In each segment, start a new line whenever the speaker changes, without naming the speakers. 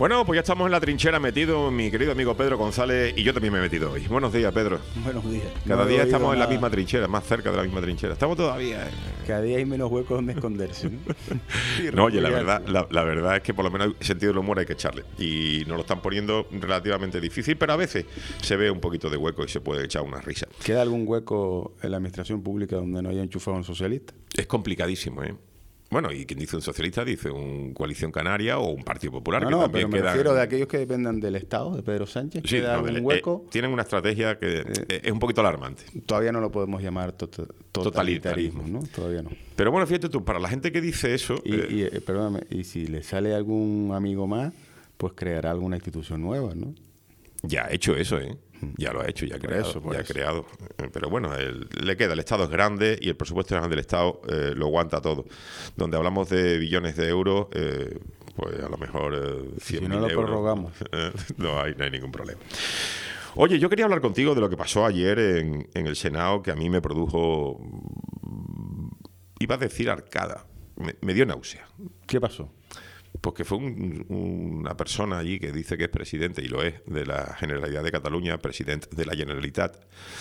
Bueno, pues ya estamos en la trinchera metido, mi querido amigo Pedro González, y yo también me he metido hoy. Buenos días, Pedro.
Buenos días.
Cada día estamos en la misma trinchera, más cerca de la misma trinchera. Estamos todavía...
Cada día hay menos huecos donde esconderse, ¿no?
No, oye, la verdad es que por lo menos sentido del humor hay que echarle. Y nos lo están poniendo relativamente difícil, pero a veces se ve un poquito de hueco y se puede echar una risa.
¿Queda algún hueco en la administración pública donde no haya enchufado un socialista?
Es complicadísimo, ¿eh? Bueno, y quien dice un socialista dice un Coalición Canaria o un Partido Popular.
No,
que también
pero me refiero de aquellos que dependan del Estado, de Pedro Sánchez.
Sí,
¿Queda algún hueco?
Tienen una estrategia que es un poquito alarmante.
Todavía no lo podemos llamar totalitarismo, ¿no? Todavía no.
Pero bueno, fíjate tú, para la gente que dice eso...
Perdóname, y si le sale algún amigo más, pues creará alguna institución nueva, ¿no?
Ya ha hecho eso, ¿eh? Ya lo ha hecho, ya ha creado. Pero bueno, le queda, el Estado es grande y el presupuesto del Estado lo aguanta todo. Donde hablamos de billones de euros, pues a lo mejor 100.000
si no lo
euros.
prorrogamos.
No hay ningún problema. Oye, yo quería hablar contigo de lo que pasó ayer en el Senado, que a mí me produjo, iba a decir arcada, me dio náusea.
¿Qué pasó?
Porque fue una persona allí que dice que es presidente, y lo es, de la Generalidad de Cataluña, presidente de la Generalitat.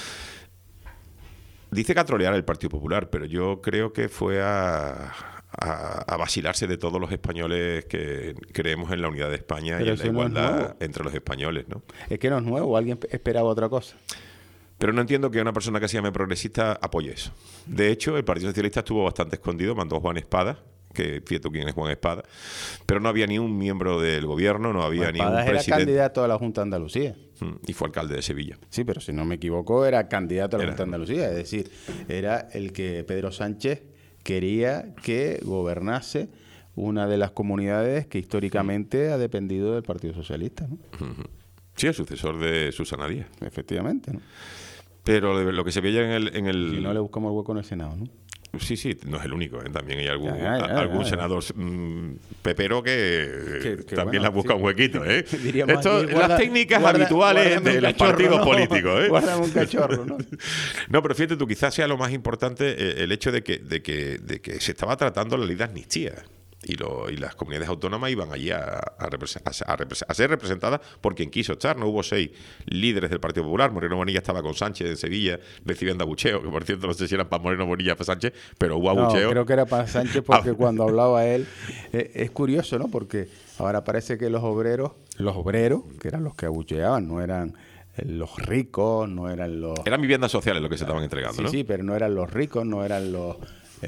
Dice que a trolear el Partido Popular, pero yo creo que fue a vacilarse de todos los españoles que creemos en la unidad de España y en la igualdad entre los españoles, ¿no?
Es que no es nuevo, alguien esperaba otra cosa.
Pero no entiendo que una persona que se llame progresista apoye eso. De hecho, el Partido Socialista estuvo bastante escondido, mandó a Juan Espada, que fíjate quién es Juan Espada, pero no había ni un miembro del gobierno, no había ni un presidente.
Era candidato a la Junta de Andalucía.
Y fue alcalde de Sevilla.
Sí, pero si no me equivoco, era candidato a la Junta de Andalucía. Es decir, era el que Pedro Sánchez quería que gobernase una de las comunidades que históricamente ha dependido del Partido Socialista, ¿no?
Sí, el sucesor de Susana Díaz.
Efectivamente, ¿no?
Pero lo que se veía en el...
Si no le buscamos el hueco en el Senado, ¿no?
Sí, no es el único, ¿eh? También hay algún senador pepero que también le busca un huequito, ¿eh? Esto, las técnicas habituales de los partidos políticos, ¿eh?
Guárdame un cachorro, ¿no?
No, pero fíjate tú, quizás sea lo más importante el hecho de que se estaba tratando la ley de amnistía. Y las comunidades autónomas iban allí a ser representadas por quien quiso estar. No hubo 6 líderes del Partido Popular. Moreno Bonilla estaba con Sánchez en Sevilla recibiendo abucheo, que por cierto no sé si eran para Moreno Bonilla o para Sánchez, pero hubo abucheo.
No, creo que era para Sánchez porque cuando hablaba él... es curioso, ¿no? Porque ahora parece que los obreros, que eran los que abucheaban, no eran los ricos, no eran los...
Eran viviendas sociales lo que se estaban entregando, ¿no?
Sí, pero no eran los ricos, no eran los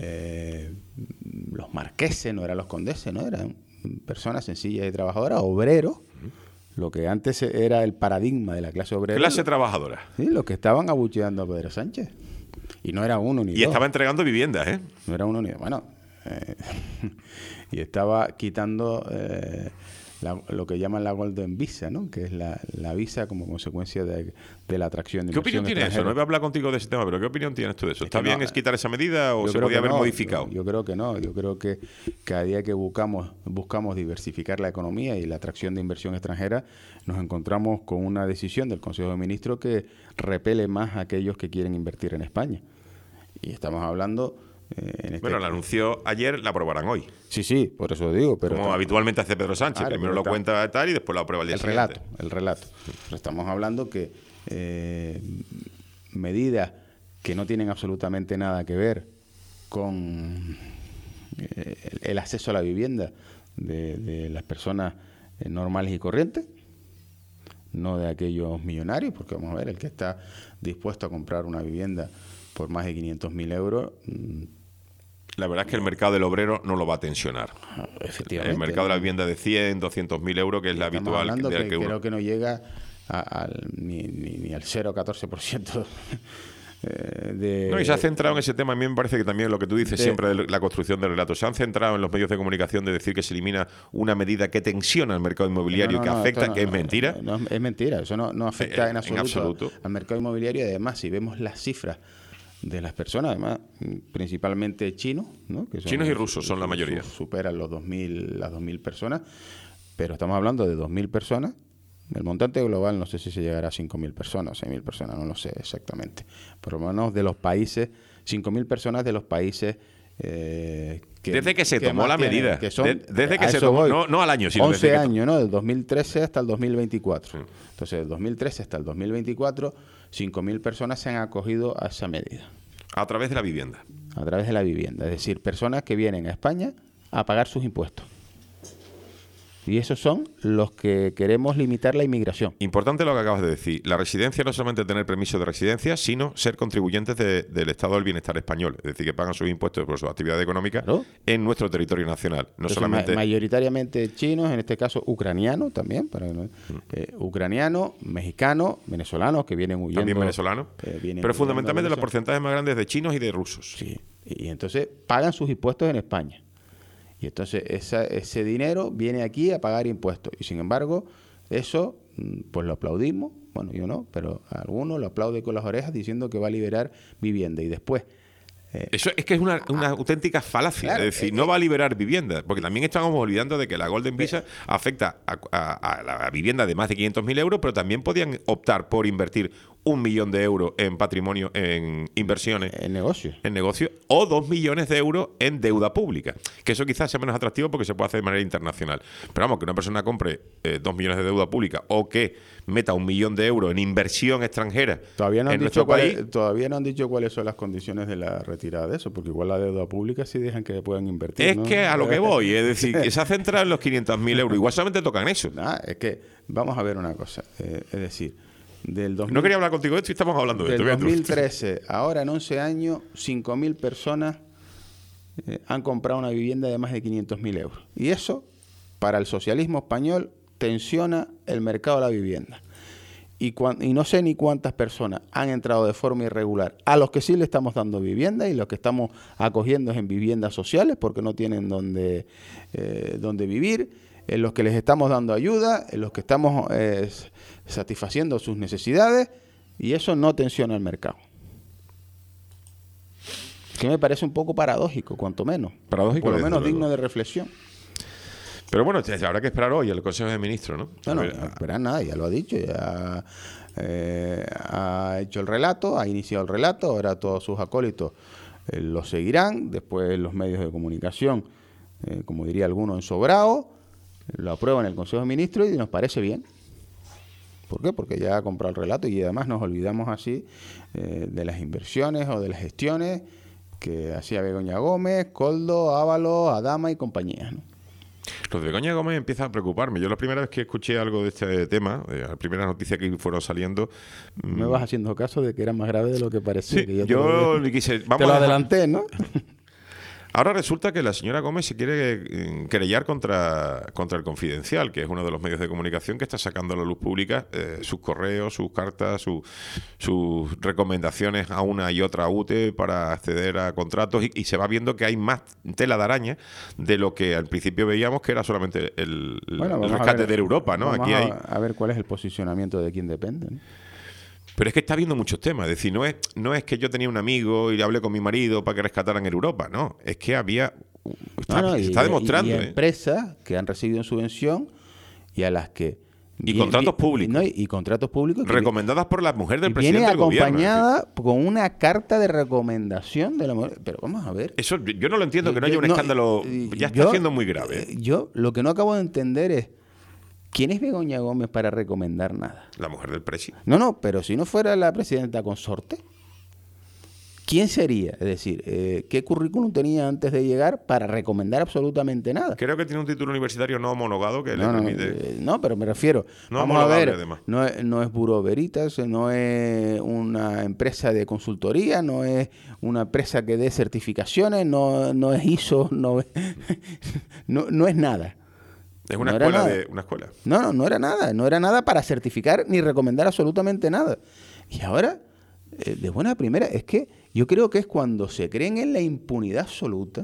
marqueses, no eran los condeses, no eran personas sencillas y trabajadoras, obreros, lo que antes era el paradigma de la clase obrera.
Clase trabajadora.
Sí, los que estaban abucheando a Pedro Sánchez. Y no era uno ni dos.
Y estaba entregando viviendas, ¿eh?
No era uno ni dos. Bueno, y estaba quitando lo que llaman la Golden Visa, ¿no? Que es la visa como consecuencia de la atracción de inversión.
¿Qué opinión tiene eso? No voy a hablar contigo de ese tema, pero ¿qué opinión tienes tú de eso? ¿Está bien es quitar esa medida o se podía haber modificado?
Yo creo que no. Yo creo que cada día que buscamos diversificar la economía y la atracción de inversión extranjera, nos encontramos con una decisión del Consejo de Ministros que repele más a aquellos que quieren invertir en España. Y estamos hablando...
Bueno, la anunció ayer, la aprobarán hoy.
Sí, por eso digo. Pero
como habitualmente hace Pedro Sánchez, claro, primero lo cuenta tal y después lo aprueba el día siguiente.
El relato. Pero estamos hablando que medidas que no tienen absolutamente nada que ver con el acceso a la vivienda de las personas normales y corrientes, no de aquellos millonarios, porque vamos a ver, el que está dispuesto a comprar una vivienda por más de 500.000 euros...
La verdad es que el mercado del obrero no lo va a tensionar.
Efectivamente.
El mercado de la vivienda de 100, 200.000 euros, que es la habitual.
Creo que no llega ni al 0,14%
No, y se ha centrado en ese tema. A mí me parece que también lo que tú dices siempre de la construcción del relato. Se han centrado en los medios de comunicación de decir que se elimina una medida que tensiona al mercado inmobiliario y que afecta, que es mentira.
No, es mentira. Eso no afecta en absoluto al mercado inmobiliario. Y además, si vemos las cifras de las personas, además, principalmente chinos, ¿no? Que son,
chinos y rusos son la mayoría.
Superan las 2.000 personas, pero estamos hablando de 2.000 personas. El montante global no sé si se llegará a 5.000 personas, 6.000 personas, no lo sé exactamente. Por lo menos de los países, 5.000 personas de los países
Desde que se tomó la medida.
Que son,
desde que se tomó, no al año, sino
11
desde
años, ¿no? Del 2013 hasta el 2024. Sí. Entonces, del 2013 hasta el 2024, 5.000 personas se han acogido a esa medida.
A través de la vivienda.
A través de la vivienda. Es decir, personas que vienen a España a pagar sus impuestos. Y esos son los que queremos limitar la inmigración.
Importante lo que acabas de decir. La residencia no es solamente tener permiso de residencia, sino ser contribuyentes del Estado del Bienestar español. Es decir, que pagan sus impuestos por su actividad económica en nuestro territorio nacional. No
Entonces,
solamente
mayoritariamente chinos, en este caso ucranianos también, ucranianos, mexicanos, venezolanos que vienen huyendo.
También venezolanos. Pero fundamentalmente los porcentajes más grandes de chinos y de rusos.
Sí. Y entonces pagan sus impuestos en España. Y entonces ese dinero viene aquí a pagar impuestos. Y sin embargo, eso pues lo aplaudimos. Bueno, yo no, pero algunos lo aplauden con las orejas diciendo que va a liberar vivienda. Y después...
Eso es que es una auténtica falacia. Claro, es decir, no va a liberar vivienda. Porque también estamos olvidando de que la Golden Visa afecta a la vivienda de más de 500.000 euros, pero también podían optar por invertir 1 millón de euros en patrimonio, en inversiones.
En negocios.
En negocios. O 2 millones de euros en deuda pública. Que eso quizás sea menos atractivo porque se puede hacer de manera internacional. Pero vamos, que una persona compre 2 millones de deuda pública o que meta 1 millón de euros en inversión extranjera
todavía no
en nuestro país.
Todavía no han dicho cuáles son las condiciones de la retirada de eso, porque igual la deuda pública sí dejan que puedan invertir.
Es, ¿no?, que a lo que voy, es decir, que se ha centrado en los 500.000 euros. Igual solamente tocan eso.
Es que vamos a ver una cosa. Es decir,
no quería hablar contigo de esto y estamos hablando de esto.
Del 2013, ahora en 11 años, 5.000 personas han comprado una vivienda de más de 500.000 euros. Y eso, para el socialismo español, tensiona el mercado de la vivienda. Y no sé ni cuántas personas han entrado de forma irregular. A los que sí le estamos dando vivienda y los que estamos acogiendo en viviendas sociales porque no tienen donde vivir, en los que les estamos dando ayuda, en los que estamos satisfaciendo sus necesidades, y eso no tensiona el mercado. Que me parece un poco paradójico, cuanto menos.
Paradójico,
por lo menos digno de reflexión.
Pero bueno, habrá que esperar hoy al Consejo de Ministros, ¿no?
No esperar nada, ya lo ha dicho, ya ha hecho el relato, ha iniciado el relato, ahora todos sus acólitos lo seguirán, después los medios de comunicación, como diría alguno, ensobrado, lo aprueban en el Consejo de Ministros y nos parece bien. ¿Por qué? Porque ya ha comprado el relato y además nos olvidamos así de las inversiones o de las gestiones que hacía Begoña Gómez, Koldo, Ábalos, Adama y compañía, ¿no?
Lo de Begoña Gómez empieza a preocuparme. Yo la primera vez que escuché algo de este tema, las primeras noticias que fueron saliendo...
Me vas haciendo caso de que era más grave de lo que parecía.
Sí,
que
yo quise...
Te lo adelanté, ¿no?
Ahora resulta que la señora Gómez se quiere querellar contra el Confidencial, que es uno de los medios de comunicación que está sacando a la luz pública sus correos, sus cartas, sus recomendaciones a una y otra UTE para acceder a contratos y se va viendo que hay más tela de araña de lo que al principio veíamos que era solamente el rescate de Europa, ¿no?
Aquí hay... a ver cuál es el posicionamiento de quién depende, ¿no?
Pero es que está habiendo muchos temas. Es decir, no es que yo tenía un amigo y le hablé con mi marido para que rescataran en Europa. No, es que había... Está demostrando.
Y empresas que han recibido subvención y a las que...
Y contratos públicos.
Y contratos públicos.
Recomendadas por la mujer del presidente
del
gobierno.
Viene acompañada con una carta de recomendación de la mujer. Pero vamos a ver.
Eso yo no lo entiendo, que no haya un escándalo... Ya está siendo muy grave.
Yo lo que no acabo de entender es... ¿Quién es Begoña Gómez para recomendar nada?
La mujer del presidente.
No, pero si no fuera la presidenta consorte, ¿quién sería? Es decir, ¿qué currículum tenía antes de llegar para recomendar absolutamente nada?
Creo que tiene un título universitario no homologado que le permite...
No, pero me refiero...
No
vamos a ver,
además.
No es Bureau Veritas, no es una empresa de consultoría, no es una empresa que dé certificaciones, no es ISO, no es nada.
Es una escuela de una escuela.
No era nada. No era nada para certificar ni recomendar absolutamente nada. Y ahora, de buena primera, es que yo creo que es cuando se creen en la impunidad absoluta,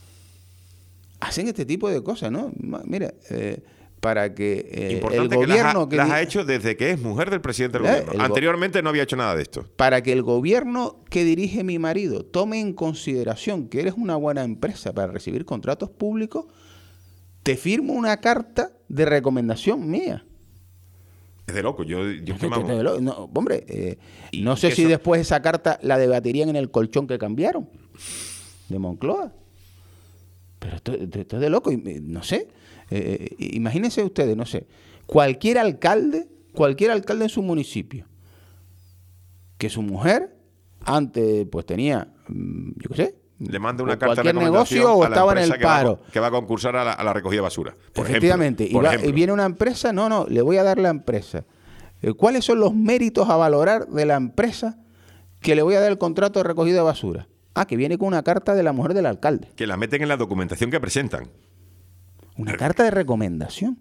hacen este tipo de cosas, ¿no? Mira, para que el gobierno...
que las ha hecho desde que es mujer del presidente del gobierno. Anteriormente no había hecho nada de esto.
Para que el gobierno que dirige mi marido tome en consideración que eres una buena empresa para recibir contratos públicos, te firmo una carta de recomendación mía.
Es de loco.
No sé si después esa carta la debatirían en el colchón que cambiaron de Moncloa. Pero esto es de loco, no sé. Imagínense ustedes, no sé, cualquier alcalde en su municipio, que su mujer antes pues tenía, yo qué sé,
le manda una carta de
cualquier
recomendación
negocio o
a la
estaba en
empresa
el paro.
que va a concursar a la recogida de basura.
Efectivamente. Y viene una empresa, no, le voy a dar la empresa. ¿Cuáles son los méritos a valorar de la empresa que le voy a dar el contrato de recogida de basura? Que viene con una carta de la mujer del alcalde.
Que la meten en la documentación que presentan.
Una carta de recomendación.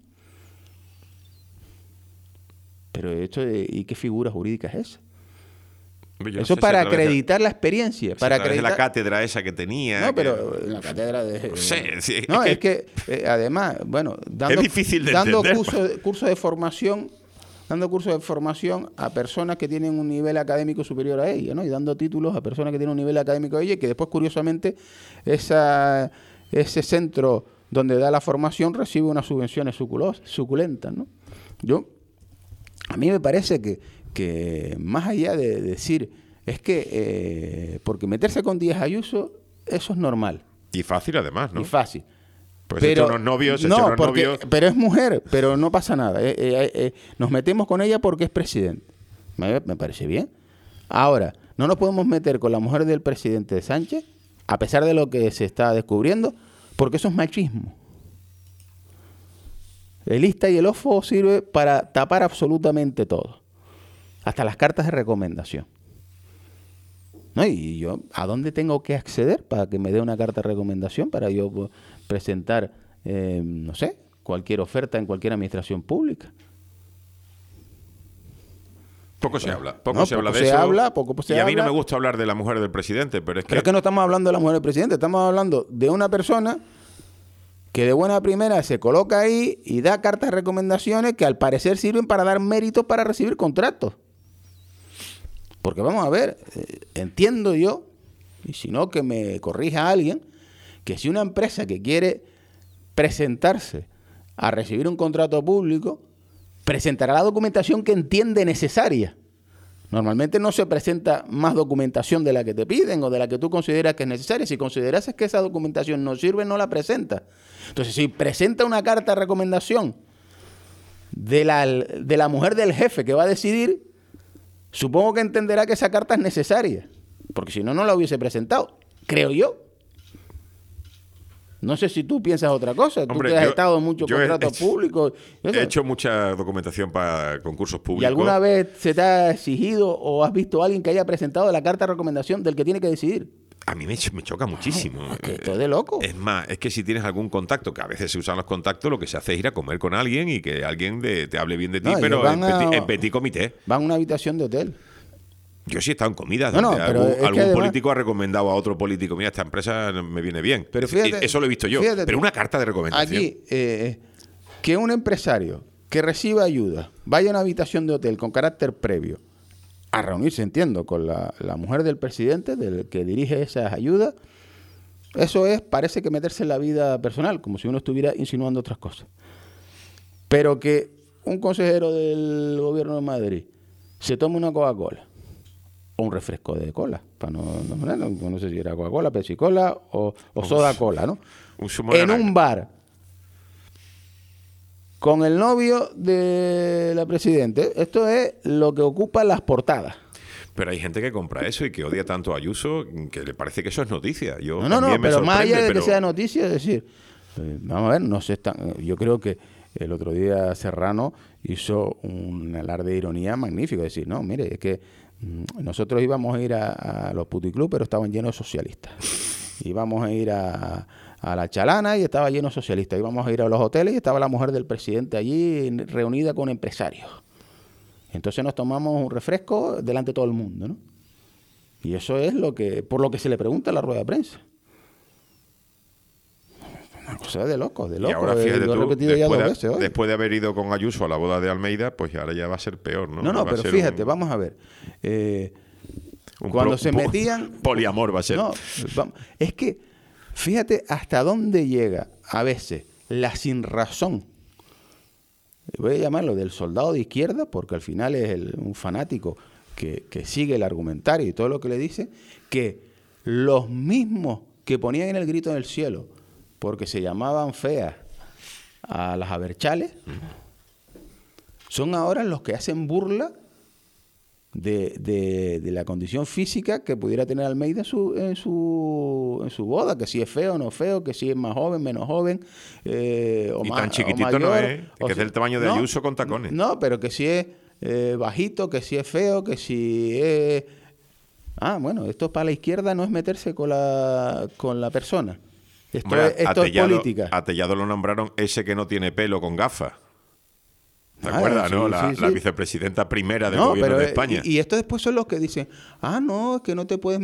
Pero esto, ¿y qué figura jurídica es esa? Eso para acreditar la experiencia. Para acreditar
la cátedra esa que tenía.
No, pero la cátedra de...
No sé. Sí,
no, es que además, bueno,
es difícil de entender.
Cursos de formación, dando cursos de formación a personas que tienen un nivel académico superior a ella, ¿no? Y dando títulos a personas que tienen un nivel académico a ella y que después, curiosamente, ese centro donde da la formación recibe unas subvenciones suculentas, ¿no? A mí me parece que más allá de decir, es que porque meterse con Díaz Ayuso, eso es normal.
Y fácil además, ¿no?
Y fácil.
Pues pero, unos novios, novios.
Pero es mujer, pero no pasa nada. Nos metemos con ella porque es presidente. Me parece bien. Ahora, no nos podemos meter con la mujer del presidente de Sánchez, a pesar de lo que se está descubriendo, porque eso es machismo. El ista y el ofo sirve para tapar absolutamente todo. Hasta las cartas de recomendación. ¿No? Y yo, ¿a dónde tengo que acceder para que me dé una carta de recomendación? Para yo presentar, no sé, cualquier oferta en cualquier administración pública.
Poco se habla. Poco se habla de eso. Y a mí no me gusta hablar de la mujer del presidente, pero es que...
Pero es que no estamos hablando de la mujer del presidente, estamos hablando de una persona que de buena primera se coloca ahí y da cartas de recomendaciones que al parecer sirven para dar méritos para recibir contratos. Porque vamos a ver, entiendo yo, y si no que me corrija alguien, que si una empresa que quiere presentarse a recibir un contrato público, presentará la documentación que entiende necesaria. Normalmente no se presenta más documentación de la que te piden o de la que tú consideras que es necesaria. Si consideras que esa documentación no sirve, no la presenta. Entonces, si presenta una carta de recomendación de la mujer del jefe que va a decidir, supongo que entenderá que esa carta es necesaria. Porque si no, no la hubiese presentado. Creo yo. No sé si tú piensas otra cosa. Hombre, tú que has estado en muchos contratos públicos.
He hecho mucha documentación para concursos públicos.
¿Y alguna vez se te ha exigido o has visto a alguien que haya presentado la carta de recomendación del que tiene que decidir?
A mí me choca muchísimo.
Es que esto es de loco.
Es más, es que si tienes algún contacto, que a veces se usan los contactos, lo que se hace es ir a comer con alguien y que alguien te hable bien de ti, pero en petit comité.
Van a una habitación de hotel.
Yo sí he estado en comidas donde algún político ha recomendado a otro político, mira, esta empresa me viene bien.
Pero fíjate,
eso lo he visto yo. Pero una carta de recomendación.
Aquí, que un empresario que reciba ayuda vaya a una habitación de hotel con carácter previo a reunirse, entiendo, con la mujer del presidente, del que dirige esas ayudas, eso parece que meterse en la vida personal, como si uno estuviera insinuando otras cosas. Pero que un consejero del gobierno de Madrid se tome una Coca-Cola o un refresco de cola, para no sé si era Coca-Cola, Pepsi-Cola o Soda-Cola, ¿no? En un bar con el novio de la presidente. Esto es lo que ocupa las portadas.
Pero hay gente que compra eso y que odia tanto a Ayuso que le parece que eso es noticia.
Pero más allá de que sea noticia, es decir, vamos a ver, yo creo que el otro día Serrano hizo un alarde de ironía magnífico, es decir, no, mire, es que nosotros íbamos a ir a los puticlubs, pero estaban llenos de socialistas. Íbamos a ir a la Chalana y estaba lleno de socialistas. Íbamos a ir a los hoteles y estaba la mujer del presidente allí reunida con empresarios. Entonces nos tomamos un refresco delante de todo el mundo, ¿no? Y eso es por lo que se le pregunta en la rueda de prensa. Una cosa de loco, de loco.
Y ahora fíjate
lo he repetido ya 2 veces hoy.
Después de haber ido con Ayuso a la boda de Almeida, pues ahora ya va a ser peor, ¿no?
No, pero fíjate, vamos a ver. Cuando se metían...
Poliamor va a ser.
No, es que fíjate hasta dónde llega a veces la sinrazón. Voy a llamarlo del soldado de izquierda, porque al final es un fanático que sigue el argumentario y todo lo que le dice, que los mismos que ponían en el grito en el cielo porque se llamaban feas a las Abertzales, son ahora los que hacen burla de la condición física que pudiera tener Almeida en su boda, que si es feo o no feo, que si es más joven, menos joven, o
y
más,
tan chiquitito
o mayor,
no es, que es del tamaño de Ayuso con tacones.
No, pero que si es bajito, que si es feo, que si es... bueno, esto para la izquierda no es meterse con la persona. Esto es política.
A Tellado lo nombraron ese que no tiene pelo con gafas. ¿Te acuerdas, no? La vicepresidenta primera del gobierno de España.
Y estos después son los que dicen, no, es que no te puedes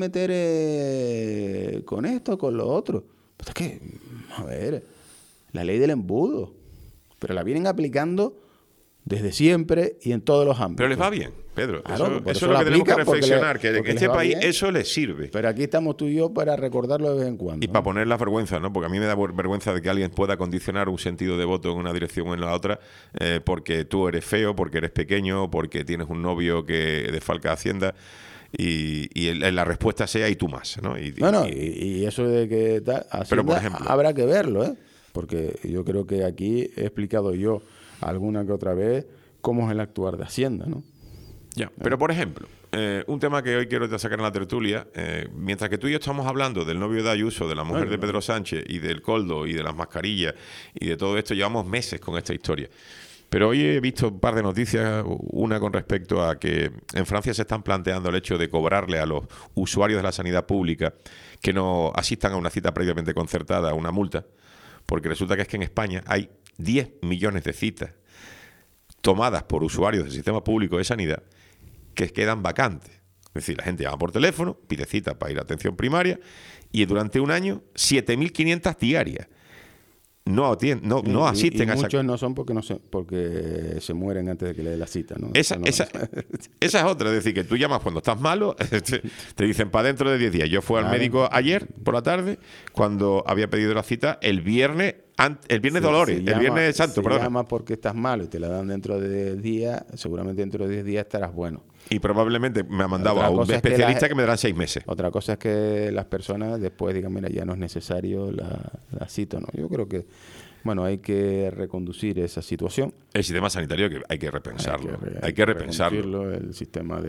meter con esto, con lo otro. Pues es que, a ver, la ley del embudo. Pero la vienen aplicando desde siempre y en todos los ámbitos.
Pero les va bien, Pedro.
Claro,
eso es lo que tenemos que reflexionar, que en este país eso les sirve.
Pero aquí estamos tú y yo para recordarlo de vez en cuando.
Y para poner las vergüenzas, ¿no? Porque a mí me da vergüenza de que alguien pueda condicionar un sentido de voto en una dirección o en la otra porque tú eres feo, porque eres pequeño, porque tienes un novio que desfalca Hacienda y la respuesta sea y tú más, ¿no?
Y eso de que Hacienda, pero por ejemplo, habrá que verlo, ¿eh? Porque yo creo que aquí he explicado yo alguna que otra vez cómo es el actuar de Hacienda, ¿no?
Ya, pero por ejemplo, un tema que hoy quiero sacar en la tertulia, mientras que tú y yo estamos hablando del novio de Ayuso, de la mujer de Pedro Sánchez y del coldo y de las mascarillas y de todo esto, llevamos meses con esta historia. Pero hoy he visto un par de noticias, una con respecto a que en Francia se están planteando el hecho de cobrarle a los usuarios de la sanidad pública que no asistan a una cita previamente concertada una multa, porque resulta que es que en España hay 10 millones de citas tomadas por usuarios del sistema público de sanidad que quedan vacantes. Es decir, la gente llama por teléfono, pide cita para ir a atención primaria y durante un año 7.500 diarias. No asisten a esa...
Muchos no son porque se mueren antes de que le dé la cita, ¿no?
Esa es otra, es decir, que tú llamas cuando estás malo, te dicen para dentro de 10 días. Yo fui al médico ayer por la tarde, cuando había pedido la cita el viernes Dolores, el viernes Santo, perdón.
Si llamas porque estás malo y te la dan dentro de 10 días, seguramente dentro de 10 días estarás bueno.
Y probablemente me ha mandado a un especialista que me dará 6 meses.
Otra cosa es que las personas después digan, mira, ya no es necesario la cita, ¿no? Yo creo que, hay que reconducir esa situación.
El sistema sanitario hay que repensarlo. Hay que repensarlo.
El sistema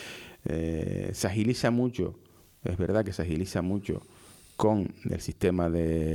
se agiliza mucho, es verdad que se agiliza mucho con el sistema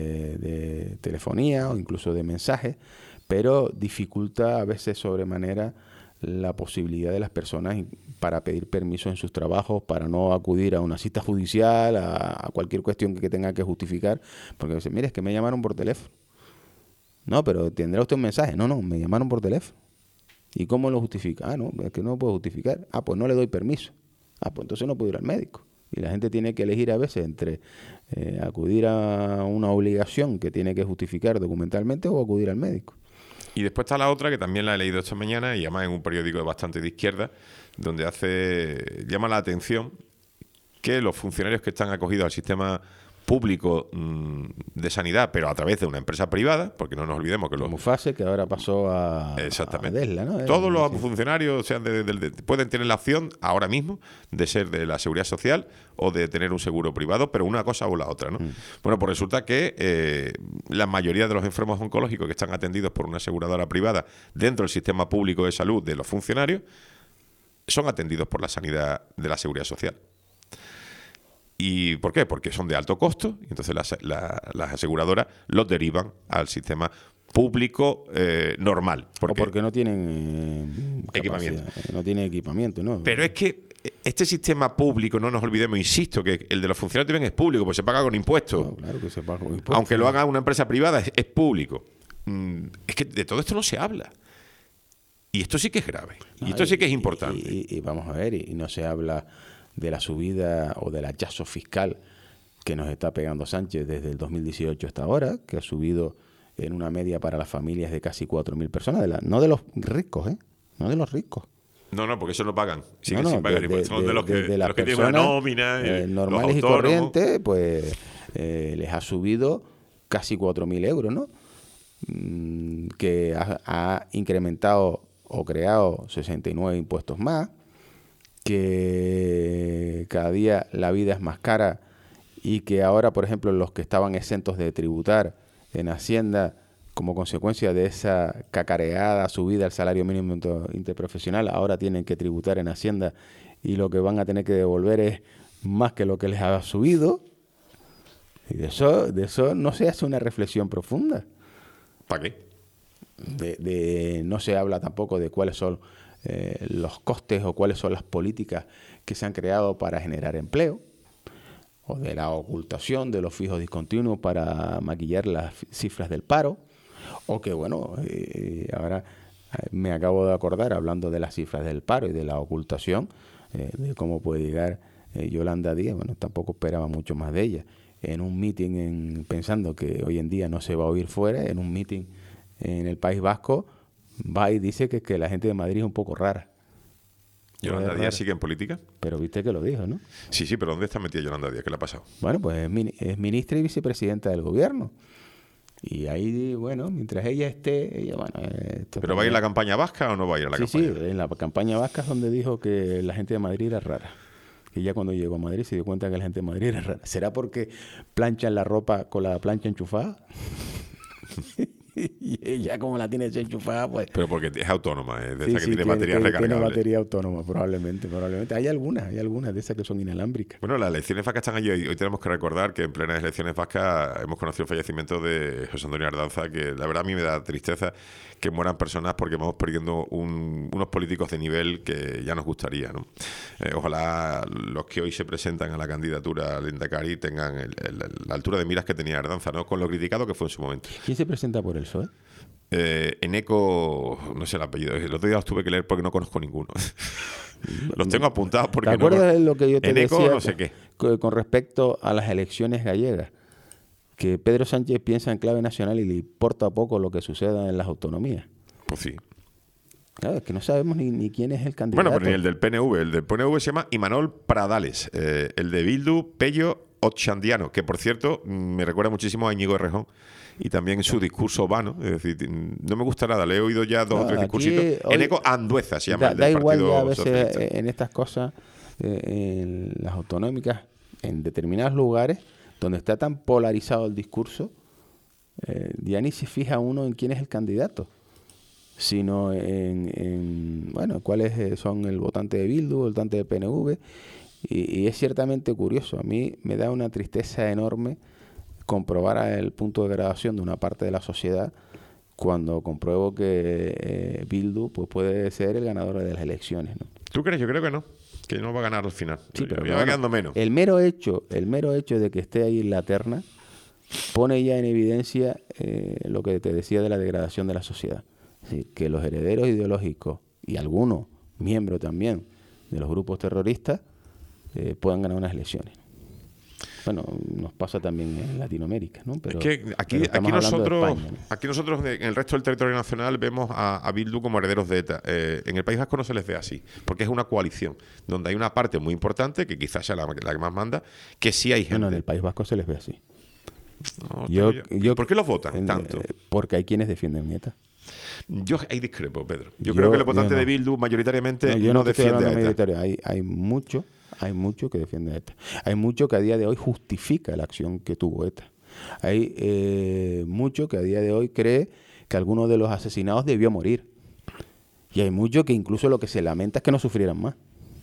de telefonía o incluso de mensajes, pero dificulta a veces sobremanera la posibilidad de las personas para pedir permiso en sus trabajos, para no acudir a una cita judicial, a cualquier cuestión que tenga que justificar, porque dicen, mire, es que me llamaron por teléfono. No, pero ¿tendrá usted un mensaje? No, me llamaron por teléfono. ¿Y cómo lo justifica? No, es que no lo puedo justificar. Pues no le doy permiso. Pues entonces no puedo ir al médico. Y la gente tiene que elegir a veces entre acudir a una obligación que tiene que justificar documentalmente o acudir al médico.
Y después está la otra, que también la he leído esta mañana, y además en un periódico bastante de izquierda, donde llama la atención que los funcionarios que están acogidos al sistema público de sanidad, pero a través de una empresa privada, porque no nos olvidemos que
como Fase, que ahora pasó a Desla, ¿no?
Todos los funcionarios pueden tener la opción ahora mismo de ser de la Seguridad Social o de tener un seguro privado, pero una cosa o la otra, ¿no? Bueno, pues resulta que la mayoría de los enfermos oncológicos que están atendidos por una aseguradora privada dentro del sistema público de salud de los funcionarios son atendidos por la sanidad de la Seguridad Social. ¿Y por qué? Porque son de alto costo y entonces las aseguradoras los derivan al sistema público normal.
O porque no tienen
equipamiento.
No tienen equipamiento, ¿no?
Pero es que este sistema público, no nos olvidemos, insisto, que el de los funcionarios también es público, pues se paga con impuestos.
No, claro que se paga con impuestos.
Aunque lo haga una empresa privada, es público. Es que de todo esto no se habla. Y esto sí que es grave. Y esto sí que es importante.
Y vamos a ver, y no se habla de la subida o del hachazo fiscal que nos está pegando Sánchez desde el 2018 hasta ahora, que ha subido en una media para las familias de casi 4.000 personas, no de los ricos, no de los ricos.
No, porque eso lo pagan. Siguen sin pagar impuestos. Son de los que tienen una nómina.
Normales y corrientes, pues les ha subido casi 4.000 euros, ¿no? Que ha incrementado o creado 69 impuestos más, que cada día la vida es más cara y que ahora, por ejemplo, los que estaban exentos de tributar en Hacienda como consecuencia de esa cacareada subida al salario mínimo interprofesional, ahora tienen que tributar en Hacienda y lo que van a tener que devolver es más que lo que les ha subido. Y de eso no se hace una reflexión profunda.
¿Para qué?
No se habla tampoco de cuáles son los costes o cuáles son las políticas que se han creado para generar empleo, o de la ocultación de los fijos discontinuos para maquillar las cifras del paro, o que, bueno, ahora me acabo de acordar, hablando de las cifras del paro y de la ocultación, de cómo puede llegar Yolanda Díaz, bueno, tampoco esperaba mucho más de ella, en un meeting, pensando que hoy en día no se va a oír fuera, en un meeting en el País Vasco, va y dice que la gente de Madrid es un poco rara.
¿Yolanda Díaz sigue en política?
Pero viste que lo dijo, ¿no?
Sí, pero ¿dónde está metida Yolanda Díaz? ¿Qué le ha pasado?
Bueno, pues es ministra y vicepresidenta del gobierno. Y ahí, bueno, mientras ella esté, ella, bueno...
¿Pero va a ir a la campaña vasca o no va a ir a la campaña?
Sí, en la campaña vasca es donde dijo que la gente de Madrid era rara. Que ya cuando llegó a Madrid se dio cuenta que la gente de Madrid era rara. ¿Será porque planchan la ropa con la plancha enchufada? Y ya como la tiene enchufada, pues...
Pero porque es autónoma, de esa que tiene batería recargable.
Tiene batería autónoma, probablemente. Hay algunas de esas que son inalámbricas.
Bueno, las elecciones vascas están allí. Hoy tenemos que recordar que en plenas elecciones vascas hemos conocido el fallecimiento de José Antonio Ardanza, que la verdad a mí me da tristeza que mueran personas porque vamos perdiendo unos políticos de nivel que ya nos gustaría, ¿no? Ojalá los que hoy se presentan a la candidatura al Endacari tengan la altura de miras que tenía Ardanza, ¿no? Con lo criticado que fue en su momento.
¿Quién se presenta por el PSOE?
Eneco, no sé el apellido, el otro día los tuve que leer porque no conozco ninguno. Los tengo apuntados porque
¿te acuerdas de lo que yo te
Eneco,
decía
no sé qué.
Con respecto a las elecciones gallegas? Que Pedro Sánchez piensa en clave nacional y le importa poco lo que suceda en las autonomías.
Pues sí.
Claro, es que no sabemos ni quién es el candidato.
Bueno, pero ni el del PNV. El del PNV se llama Imanol Pradales. El de Bildu, Pello Otxandiano, que por cierto me recuerda muchísimo a Íñigo Errejón. Y también su discurso vano, es decir, no me gusta nada, le he oído ya dos o tres discursitos. Eneco Andueza se llama el del
igual
Partido
ya a veces
Socialista.
En estas cosas, en las autonómicas, en determinados lugares, donde está tan polarizado el discurso, ya ni se fija uno en quién es el candidato, sino en cuáles son el votante de Bildu, el votante del PNV, y es ciertamente curioso. A mí me da una tristeza enorme comprobar el punto de graduación de una parte de la sociedad cuando compruebo que Bildu pues puede ser el ganador de las elecciones, ¿no?
¿Tú crees? Yo creo que no va a ganar al final.
Sí, pero
ya va quedando menos.
El mero hecho de que esté ahí en la terna pone ya en evidencia lo que te decía de la degradación de la sociedad. Es decir, que los herederos ideológicos y algunos miembros también de los grupos terroristas puedan ganar unas elecciones. Bueno, nos pasa también en Latinoamérica, ¿no? Pero,
es que aquí nosotros, España, ¿no? Aquí nosotros en el resto del territorio nacional vemos a Bildu como herederos de ETA. En el País Vasco no se les ve así, porque es una coalición donde hay una parte muy importante, que quizás sea la que más manda, que sí hay gente.
No, en el País Vasco se les ve así.
No, ¿por qué los votan tanto?
Porque hay quienes defienden ETA.
Yo ahí discrepo, Pedro. Yo creo que el votante de Bildu mayoritariamente no defiende a ETA. Hay mucho que defiende a ETA. Hay mucho que a día de hoy justifica la acción que tuvo ETA. Hay mucho que a día de hoy cree que alguno de los asesinados debió morir. Y hay mucho que incluso lo que se lamenta es que no sufrieran más.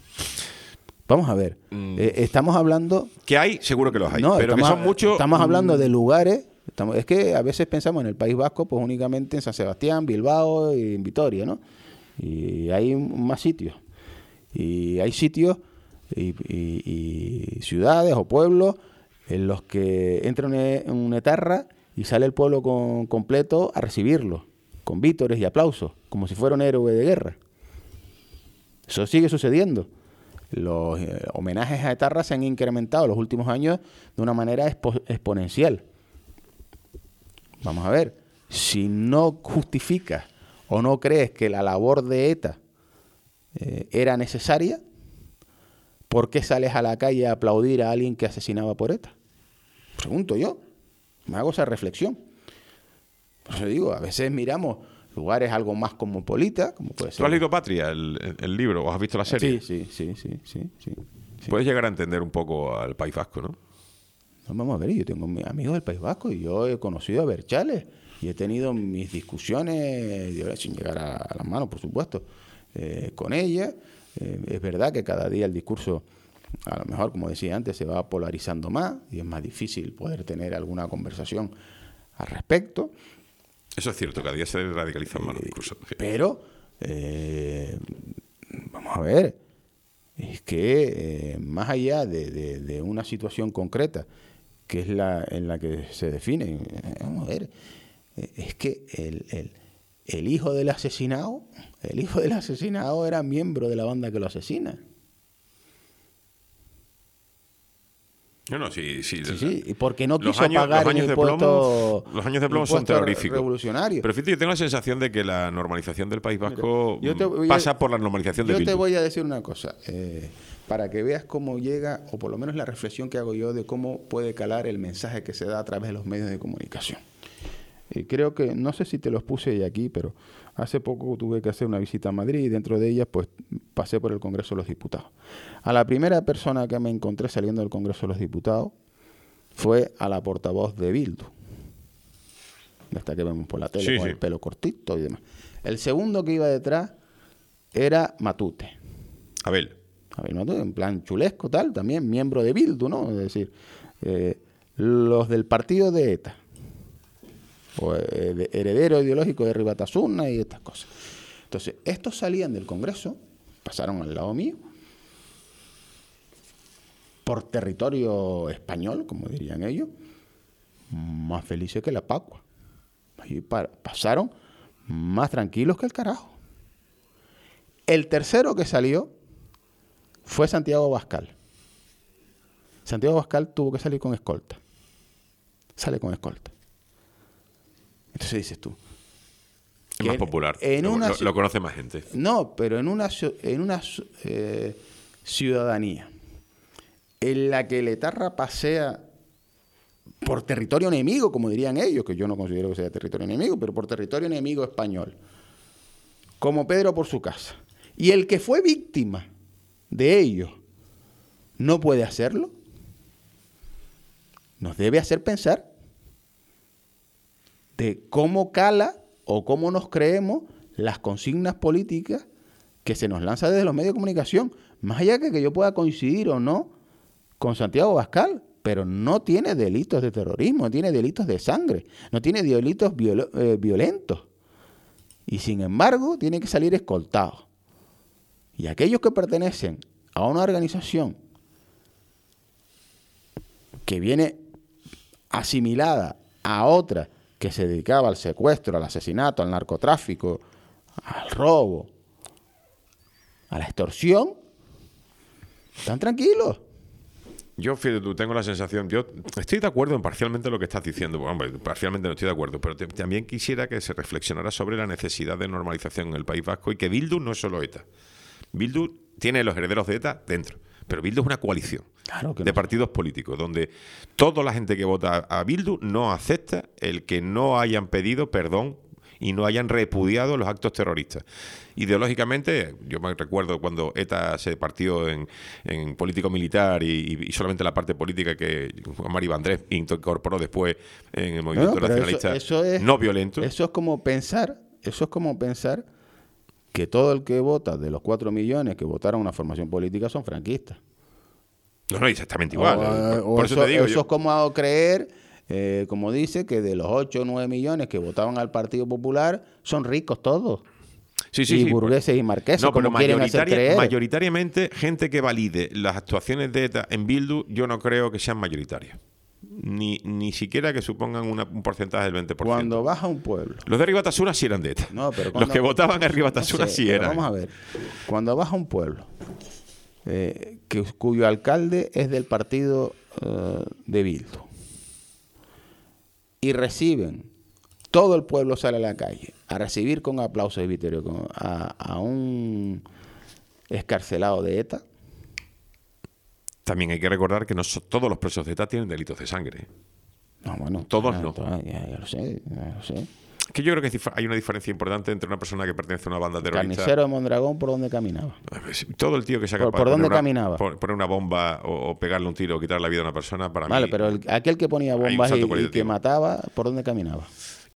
Vamos a ver. Estamos hablando... ¿Que hay? Seguro que los hay.
No,
pero que son muchos...
Estamos hablando de lugares... Es que a veces pensamos en el País Vasco pues únicamente en San Sebastián, Bilbao y en Vitoria, ¿no? Y hay más sitios. Y hay sitios y ciudades o pueblos en los que entra una etarra y sale el pueblo completo a recibirlo, con vítores y aplausos, como si fuera un héroe de guerra. Eso sigue sucediendo. Los homenajes a etarra se han incrementado en los últimos años de una manera exponencial. Vamos a ver, si no justificas o no crees que la labor de ETA era necesaria, ¿por qué sales a la calle a aplaudir a alguien que asesinaba por ETA? Pregunto yo, me hago esa reflexión. Por eso digo, a veces miramos lugares algo más cosmopolitas, como puede ser.
¿Tú has leído Patria, el libro, o has visto la serie?
Sí.
Puedes llegar a entender un poco al País Vasco, ¿no?
No, vamos a ver, yo tengo mis amigos del País Vasco y yo he conocido a Berchales y he tenido mis discusiones, sin llegar a las manos, por supuesto, con ella. Es verdad que cada día el discurso, a lo mejor, como decía antes, se va polarizando más y es más difícil poder tener alguna conversación al respecto.
Eso es cierto, cada día se radicalizan más los discursos.
Pero, vamos a ver, es que más allá de una situación concreta, que es en la que se define, vamos a ver, es que el hijo del asesinado era miembro de la banda que lo asesina.
No, sí.
Sí, y porque no quiso pagar el impuesto.
Los años de plomo son terroríficos.
Revolucionario.
Pero fíjate, yo tengo la sensación de que la normalización del País Vasco pasa por la normalización de Bildu.
Yo te voy a decir una cosa, para que veas cómo llega, o por lo menos la reflexión que hago yo de cómo puede calar el mensaje que se da a través de los medios de comunicación. Creo que, no sé si te los puse aquí, pero hace poco tuve que hacer una visita a Madrid y dentro de ella pues pasé por el Congreso de los Diputados. A la primera persona que me encontré saliendo del Congreso de los Diputados fue a la portavoz de Bildu, esta que vemos por la tele, con el pelo cortito y demás. El segundo que iba detrás era Matute.
Abel
Matute, en plan chulesco, tal, también miembro de Bildu, ¿no? Es decir, los del partido de ETA, o heredero ideológico de Herri Batasuna y estas cosas. Entonces, estos salían del Congreso, pasaron al lado mío, por territorio español, como dirían ellos, más felices que la Pascua. Y pasaron más tranquilos que el carajo. El tercero que salió fue Santiago Abascal. Santiago Abascal tuvo que salir con escolta. Sale con escolta. Entonces dices tú.
Es más popular. Lo conoce más gente.
No, pero en una ciudadanía en la que el etarra pasea por territorio enemigo, como dirían ellos, que yo no considero que sea territorio enemigo, pero por territorio enemigo español, como Pedro por su casa, y el que fue víctima de ellos no puede hacerlo, nos debe hacer pensar de cómo cala o cómo nos creemos las consignas políticas que se nos lanza desde los medios de comunicación, más allá de que yo pueda coincidir o no con Santiago Abascal, pero no tiene delitos de terrorismo, no tiene delitos de sangre, no tiene delitos violentos, y sin embargo tiene que salir escoltado. Y aquellos que pertenecen a una organización que viene asimilada a otra que se dedicaba al secuestro, al asesinato, al narcotráfico, al robo, a la extorsión, están tranquilos.
Yo, fíjate, tú, tengo la sensación, yo estoy de acuerdo en parcialmente lo que estás diciendo, bueno, parcialmente no estoy de acuerdo, pero también quisiera que se reflexionara sobre la necesidad de normalización en el País Vasco y que Bildu no es solo ETA. Bildu tiene los herederos de ETA dentro, pero Bildu es una coalición de partidos políticos, donde toda la gente que vota a Bildu no acepta el que no hayan pedido perdón y no hayan repudiado los actos terroristas. Ideológicamente, yo me recuerdo cuando ETA se partió en político-militar y solamente la parte política que Juan Mari Vandrés incorporó después en el movimiento nacionalista no violento.
Eso es como pensar que todo el que vota de los 4 millones que votaron una formación política son franquistas.
No, exactamente igual.
Por eso te digo, eso es como creer, como dice, que de los 8 o 9 millones que votaban al Partido Popular son ricos todos. Sí, burgueses y marqueses, no, como quieren hacer creer.
Mayoritariamente, gente que valide las actuaciones de ETA en Bildu, yo no creo que sean mayoritarias. Ni siquiera que supongan un porcentaje del 20%.
Cuando baja un pueblo.
Los de Herri Batasuna sí eran de ETA.
No, pero
los que votaban a Herri Batasuna sí eran.
Vamos a ver. Cuando baja un pueblo cuyo alcalde es del partido de Bildu y reciben, todo el pueblo sale a la calle a recibir con aplausos y vitorio a un excarcelado de ETA.
También hay que recordar que no todos los presos de ETA tienen delitos de sangre.
No, bueno.
Todos no.
Ya lo sé.
Que yo creo que hay una diferencia importante entre una persona que pertenece a una banda terrorista...
Carnicero de Mondragón, ¿por dónde caminaba?
Todo el tío que sea capaz
¿Por
de
dónde
poner
caminaba?
poner una bomba o pegarle un tiro o quitar la vida a una persona, para
Vale,
mí...
pero aquel que ponía
hay un
bombas
salto
y que
cualitativo.
mataba, ¿por dónde caminaba?